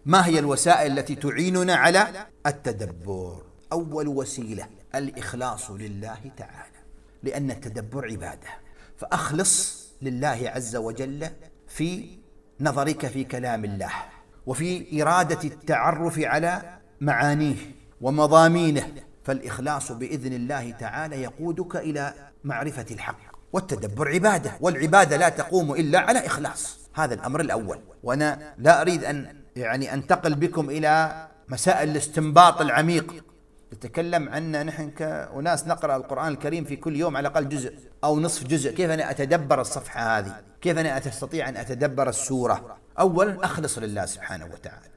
ما هي الوسائل التي تعيننا على التدبر؟ أول وسيلة الإخلاص لله تعالى، لأن التدبر عبادة، فأخلص لله عز وجل في نظرك في كلام الله، وفي إرادة التعرف على معانيه ومضامينه، فالإخلاص بإذن الله تعالى يقودك إلى معرفة الحق. والتدبر عبادة، والعبادة لا تقوم إلا على إخلاص. هذا الأمر الأول. وأنا لا أريد أن أنتقل بكم إلى مسائل الاستنباط العميق، نتكلم عننا نحن كأناس نقرأ القرآن الكريم في كل يوم على الأقل جزء أو نصف جزء. كيف أنا أتدبر الصفحة هذه؟ كيف أنا أستطيع أن أتدبر السورة؟ أولا أخلص لله سبحانه وتعالى،